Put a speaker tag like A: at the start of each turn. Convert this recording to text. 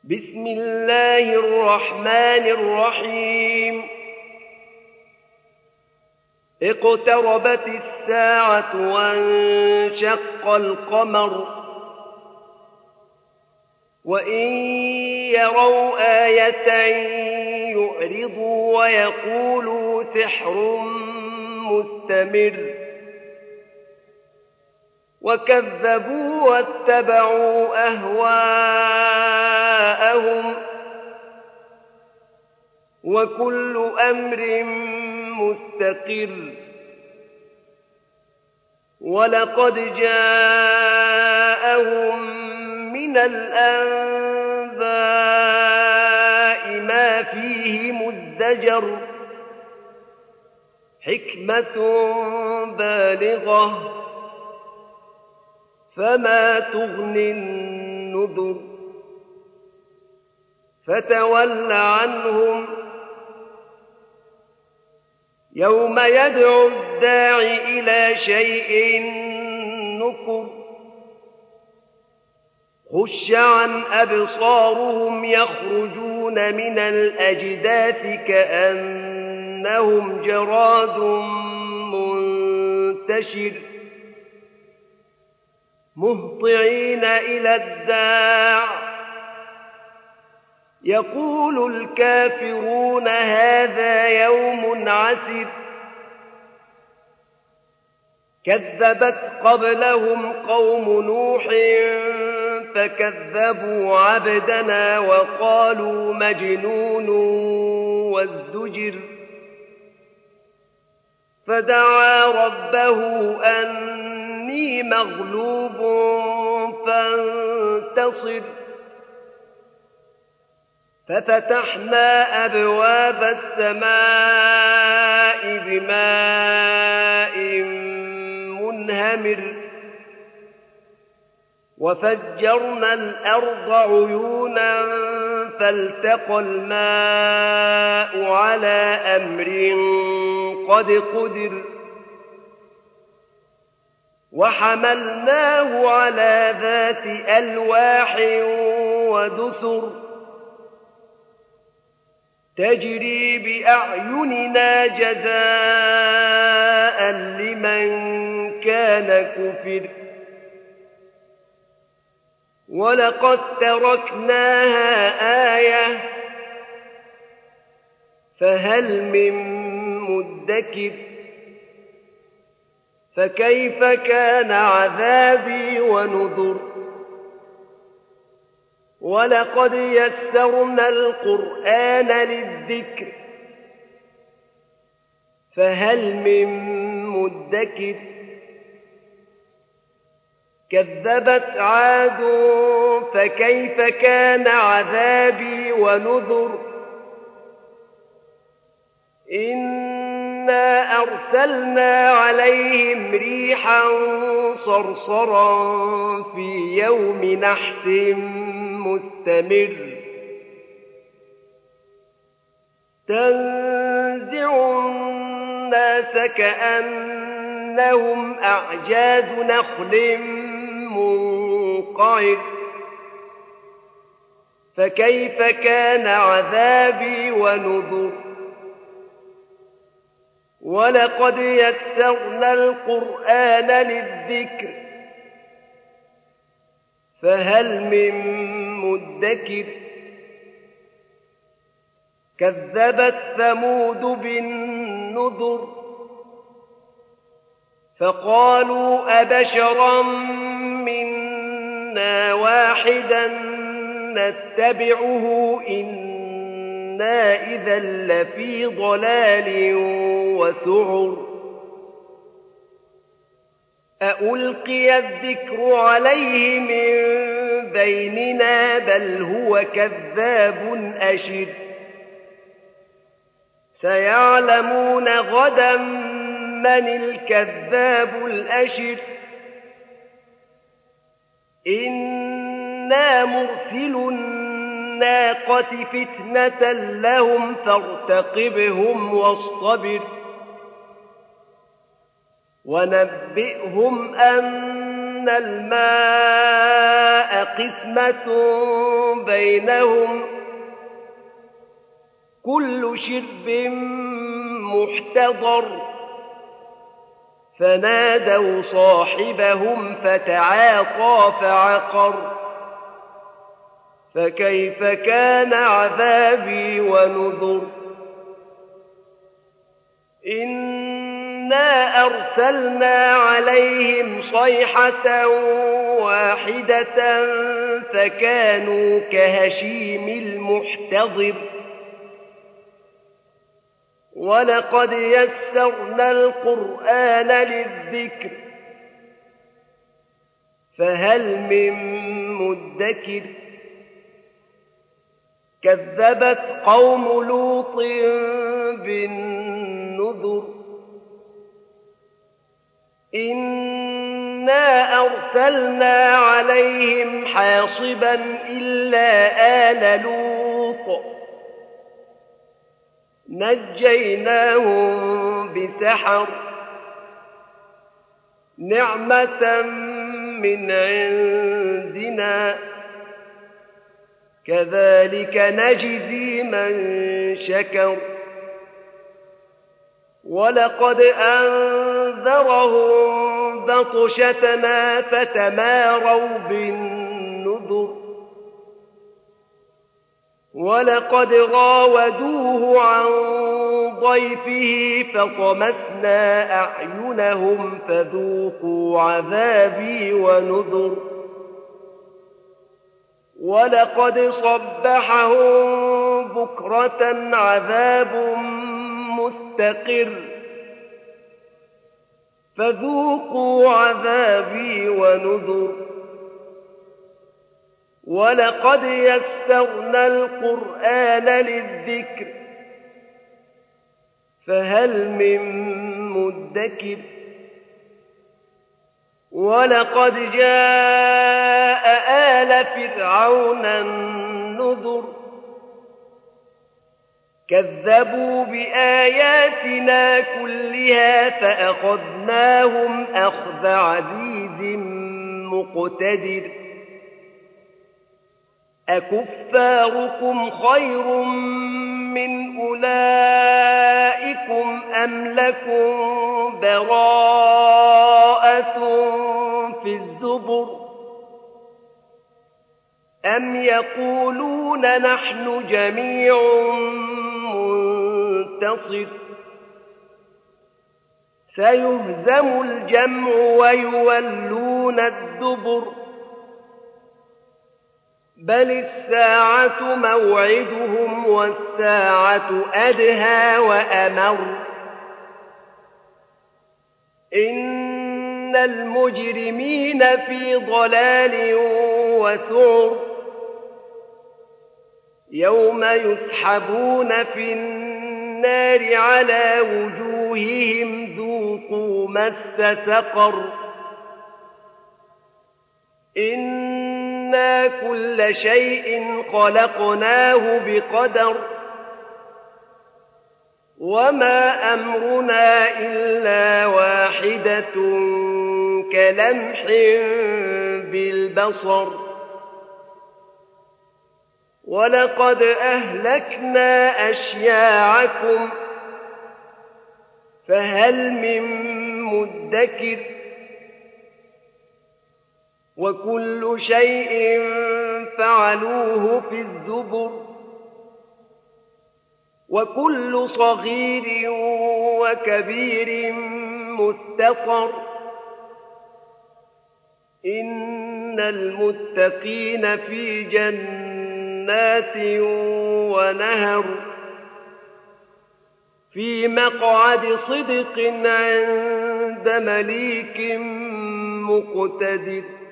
A: بسم الله الرحمن الرحيم اقتربت الساعة وانشق القمر وإن يروا آية يعرضوا ويقولوا سحر مستمر وكذبوا واتبعوا أهواءهم وكل أمر مستقر ولقد جاءهم من الأنباء ما فيه مزدجر حكمة بالغة فما تغني النذر فتول عنهم يوم يدعو الداعي إلى شيء نكر خش عن أبصارهم يخرجون من الأجداث كأنهم جراد منتشر مهطعين إلى الداع يقول الكافرون هذا يوم عسر كذبت قبلهم قوم نوح فكذبوا عبدنا وقالوا مجنون وازدجر فدعا ربه أني مغلوب فانتصر ففتحنا أبواب السماء بماء منهمر وفجرنا الأرض عيونا فالتقى الماء على أمر قد قدر وحملناه على ذات ألواح ودسر تجري بأعيننا جزاء لمن كان كفر ولقد تركناها آية فهل من مدكر فكيف كان عذابي ونذر ولقد يسرنا القرآن للذكر فهل من مدكر كذبت عاد فكيف كان عذابي ونذر إنا أرسلنا عليهم ريحا صرصرا في يوم نحس مستمر تنزع الناس كأنهم أعجاز نخل منقعر فكيف كان عذابي ونذر ولقد يسرنا القرآن للذكر فهل من مدكر كذبت ثمود بالنذر فقالوا أبشرا منا واحدا نتبعه إنا إذا لفي ضلال وسعر أألقي الذكر عليه من بيننا بل هو كذاب أشر سيعلمون غدا من الكذاب الأشر إنا مرسل الناقة فتنة لهم فارتقبهم واصطبر ونبئهم أن الماء قسمة بينهم كل شرب محتضر فنادوا صاحبهم فتعاطى فعقر فكيف كان عذابي ونذر إنا أرسلنا عليهم صيحة واحدة فكانوا كهشيم المحتضر ولقد يسرنا القرآن للذكر فهل من مدكر كذبت قوم لوط بالنذر إنا أرسلنا عليهم حاصبا إلا آل لوط نجيناهم بسحر نعمة من عندنا كذلك نجزي من شكر ولقد أنذرهم بطشتنا فتماروا بالنذر ولقد راودوه عن ضيفه فطمسنا أعينهم فذوقوا عذابي ونذر ولقد صبحهم بكرة عذاب مستقر فذوقوا عذابي ونذر ولقد يسرنا القرآن للذكر فهل من مدكر ولقد جاء آل فرعون النذر كذبوا بآياتنا كلها فأخذناهم أخذ عزيز مقتدر أكفاركم خير من أولئكم أم لكم براءة في الزبر أم يقولون نحن جميع منتصر سيهزم الجمع ويولون الدبر بل الساعة موعدهم والساعة أدهى وأمر إن المجرمين في ضلال وسعر يوم يسحبون في النار على وجوههم ذوقوا مس سقر إنا كل شيء خلقناه بقدر وما أمرنا إلا واحدة كلمح بالبصر ولقد أهلكنا أشياعكم فهل من مدكر وكل شيء فعلوه في الزبر وكل صغير وكبير مستطر إن المتقين في جنات ونهر في مقعد صدق عند مليك مقتدر